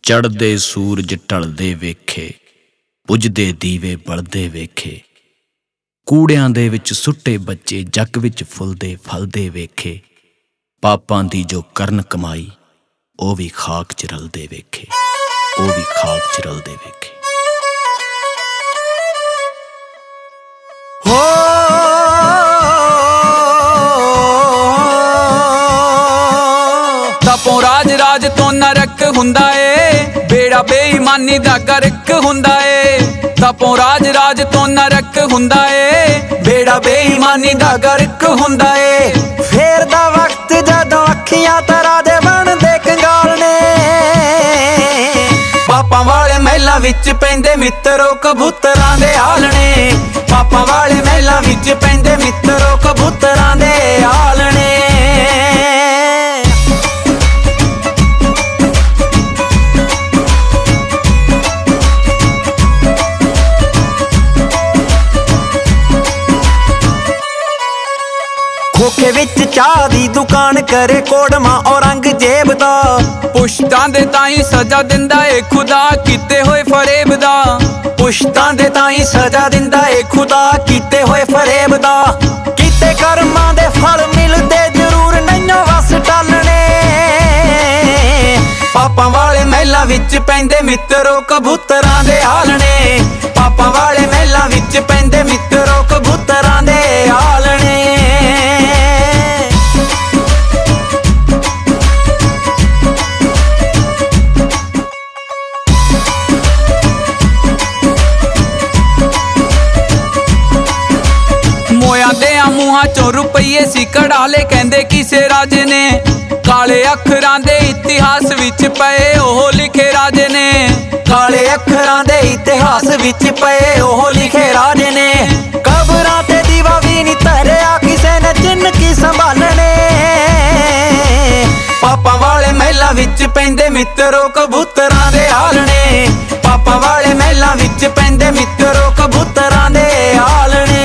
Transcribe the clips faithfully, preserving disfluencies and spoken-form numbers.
चढ़दे सूरज ढलदे वेखे, बुझदे दीवे बलदे वेखे, कूड़ियां दे विच सुट्टे बच्चे जग विच फुलदे फलदे वेखे। पापां दी जो करन कमाई ओ भी खाक च रलदे वेखे, ओ भी खाक च रलदे वेखे। हो तपों राज राज तो नरक हुंदा ए, बेड़ा बेईमानी दा गर्क हुंदा ए। तपों राज राज तो नरक हुंदा ए, बेड़ा बेईमानी दा गर्क हुंदा ए। फेर दा वक्त जदों अखियां तरा दे बनदे कंगालने, पापां वाले महलां विच पैंदे मित्रो कबूतरां दे आलणे। पापां वाले महलां विच पैंदे मित्रो कबूतरां दे आलणे। खोखे विच चाह दी दुकान करे कोड़मा औरंगजेब दा, पुश्तां दे ताईं सजा दिंदा ए खुदा कीते होए फरेब दा। पुश्तां दे ताईं सजा दिंदा ए खुदा कीते होए फरेब दा। कीते कर्मां दे फल मिलदे जरूर नहियों वस टालणे, पापां वाले महलां विच पैंदे मित्रो कबूतरां दे आलणे। पापां वाले महलां विच पैंदे मित्रो कबूतरां दे आलणे। मोया दे मूहां चों रुपये सी कढ़ाले कहंदे किसे राजे ने, काले अखरां दे इतिहास विच पए ओह लिखे राजे ने। काले अखरां दे इतिहास विच पए ओह लिखे राजे ने। कबरां ते दीवा भी नहीं धरिया किसे ने जिनकी संभालने, पापां वाले महलां विच पैंदे मित्रो कबूतरां दे आलणे। पापां वाले महलां विच पैंदे मित्रो कबूतरां दे आलणे।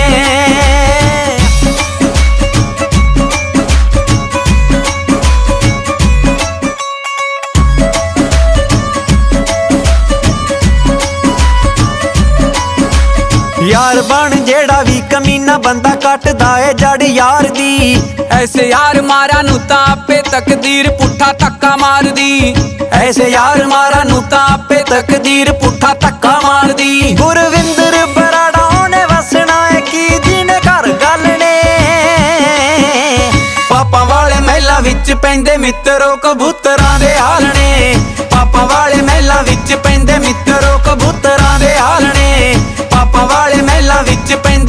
यार बन जेड़ा भी कमीना बंदा कटदा है जड़ यार दी, ऐसे यार मारा नू तां आपे तकदीर पुट्ठा धक्का मार दी। ऐसे यार मारा नू तां आपे तकदीर पुट्ठा धक्का मार दी। गुरविंदर बराड़ा ने वसना है की जिने घर गलने, पापां वाले महलां विच पैंदे मित्रो कबूतरां दे आलणे। पापां वाले महलां विच पैंदे मित्रो कबूतरां दे आलणे। पापां वाले महलां विच पैंदे